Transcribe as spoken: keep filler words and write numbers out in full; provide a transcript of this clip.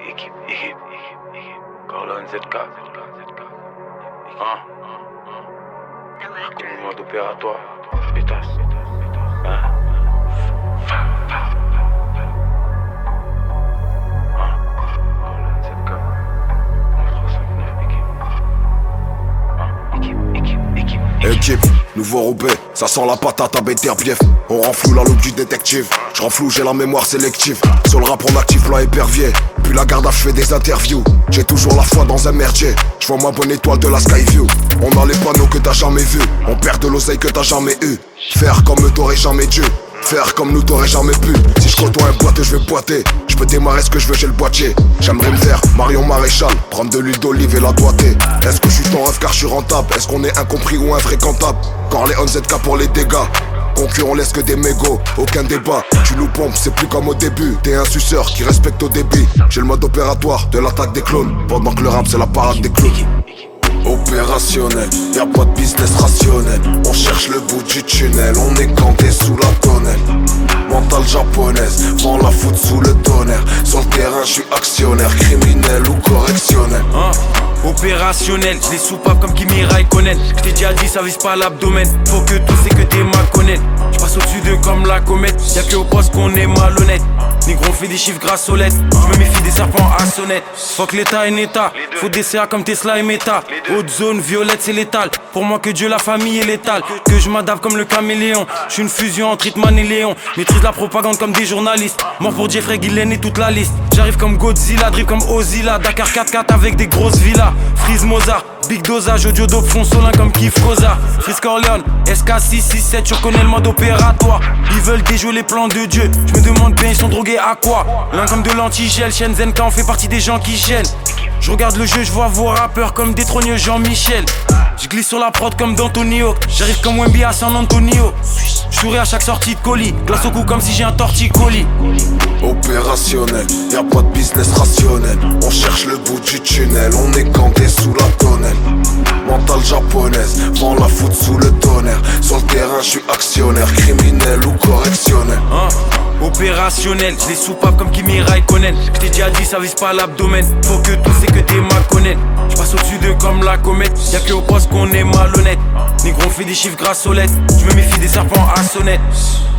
équipe, équipe, équipe. Corleone Z K. Hein? Comme mode opératoire. Pétasse. Hein? Équipe, nouveau Roubaix, ça sent la patate à Beterbiev. On renfloue la loupe du détective. Je renfloue, j'ai la mémoire sélective. Sur le rap on active plan épervier. Puis la garde à je fais des interviews. J'ai toujours la foi dans un merdier. Je vois ma bonne étoile de la Skyview. On a les panneaux que t'as jamais vus. On perd de l'oseille que t'as jamais eu. Faire comme eux t'aurais jamais dû. Faire comme nous t'aurais jamais pu. Si je côtoie un boiteux je vais boiter. Je peux démarrer ce que je veux j'ai le boîtier. J'aimerais me faire Marion Maréchal. Prendre de l'huile d'olive et la doigter. Est-ce que je suis ton rêve car je suis rentable? Est-ce qu'on est incompris ou infréquentable? Corleone Z K pour les dégâts. Concurrent laisse que des mégots, aucun débat. Tu nous pompes, c'est plus comme au début. T'es un suceur qui respecte au débit. J'ai le mode opératoire de l'attaque des clones. Pendant que le rap c'est la parade des clowns. Opérationnel, y'a pas de business rationnel. On cherche le bout du tunnel, on est canté sous la tonnelle. Mentale japonaise, vend la foot sous le tonnerre. Sur le terrain, je suis actionnaire, criminel ou correctionnel. Hein? Opérationnel, je les soupape comme Kimi Raikkonen. Je t'ai déjà dit, ça vise pas l'abdomen. Faut que tout c'est que des malconnettes. Je passe au-dessus d'eux comme la comète. Y'a que au poste qu'on est malhonnête. Négro on fait des chiffres grâce aux lettres. Je me méfie des serpents à sonnette. Fuck l'état et l'état. Faut des C A comme Tesla et Meta. Haute zone, violette c'est létal. Pour moi que Dieu, la famille est létale. Que je m'adapte comme le caméléon. Je suis une fusion entre Hitman et Léon. Maîtrise la propagande comme des journalistes. Mort pour Jeffrey Gillen et toute la liste. J'arrive comme Godzilla, drip comme Ozilla. Dakar quatre quatre avec des grosses villas. Freeze Mozart, big dosage, audio dope, front solin comme Kif Koza. Freeze Corleone, S K six six sept, tu reconnais le mode opératoire. Ils veulent déjouer les plans de Dieu. Je me demande bien, ils sont drogués à quoi? L'un comme de l'antigel, Shenzhen quand on fait partie des gens qui gênent. Je regarde le jeu, je vois vos rappeurs comme des trogneux Jean-Michel. Je glisse sur la prod comme d'Antonio. J'arrive comme Wemby à San Antonio. Je souris à chaque sortie de colis. Glace au cou comme si j'ai un torticolis. Opérationnel, y'a pas de business rationnel. On cherche le bout du tunnel, on est canté sous la tonnelle. Mentale japonaise, vend la foot sous le tonnerre. Sur le terrain, je suis actionnaire, criminel ou correctionnel. Hein? Opérationnel, je les soupape comme Kimi Raikkonen. Je t'ai déjà dit, ça vise pas l'abdomen. Faut que tout c'est que des malconnettes. Je passe au-dessus d'eux comme la comète. Y'a que au poste qu'on est malhonnête. Négro on fait des chiffres grâce aux lettres. Je me méfie des serpents à sonnette.